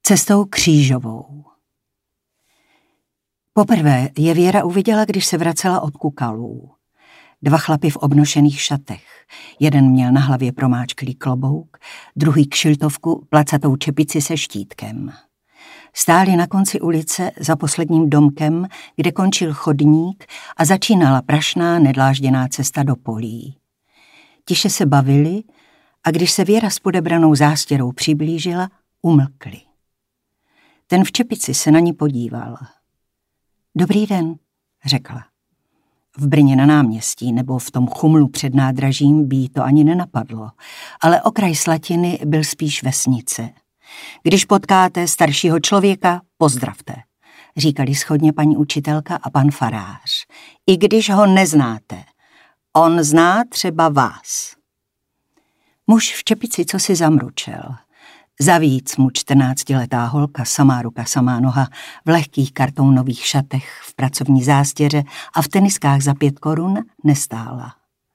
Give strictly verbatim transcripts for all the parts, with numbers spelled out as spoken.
Cestou křížovou. Poprvé je Věra uviděla, když se vracela od Kukalů. Dva chlapy v obnošených šatech. Jeden měl na hlavě promáčklý klobouk, druhý kšiltovku, placatou čepici se štítkem. Stáli na konci ulice za posledním domkem, kde končil chodník a začínala prašná nedlážděná cesta do polí. Tiše se bavili a když se Věra s podebranou zástěrou přiblížila, umlkli. Ten v čepici se na ní podíval. Dobrý den, řekla. V Brně na náměstí nebo v tom chumlu před nádražím by jí to ani nenapadlo, ale okraj Slatiny byl spíš vesnice. Když potkáte staršího člověka, pozdravte, říkali shodně paní učitelka a pan farář. I když ho neznáte, on zná třeba vás. Muž v čepici cosi zamručel. Zavíc mu čtrnáctiletá holka, samá ruka, samá noha, v lehkých kartounových šatech, v pracovní zástěře a v teniskách za pět korun nestála.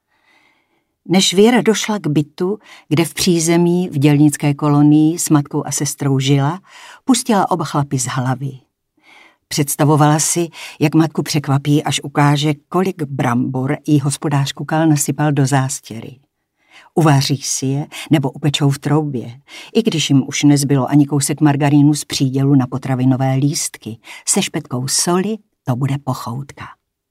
Než Věra došla k bytu, kde v přízemí v dělnické kolonii s matkou a sestrou žila, pustila oba chlapy z hlavy. Představovala si, jak matku překvapí, až ukáže, kolik brambor jí hospodář Kukal nasypal do zástěry. Uvaří si je nebo upečou v troubě, i když jim už nezbylo ani kousek margarínu z přídělu na potravinové lístky. Se špetkou soli to bude pochoutka.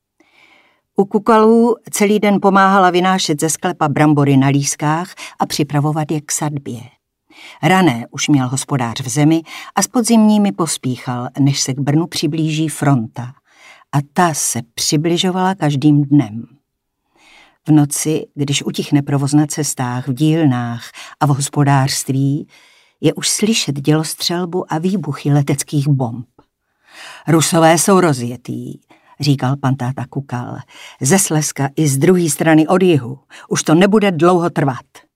U Kukalů celý den pomáhala vynášet ze sklepa brambory na lískách a připravovat je k sadbě. Rané už měl hospodář v zemi a s podzimními pospíchal, než se k Brnu přiblíží fronta. A ta se přibližovala každým dnem. V noci, když utichne provoz na cestách, v dílnách a v hospodářství, je už slyšet dělostřelbu a výbuchy leteckých bomb. Rusové jsou rozjetý, říkal pan táta Kukal. Ze Slezska i z druhé strany od jihu. Už to nebude dlouho trvat.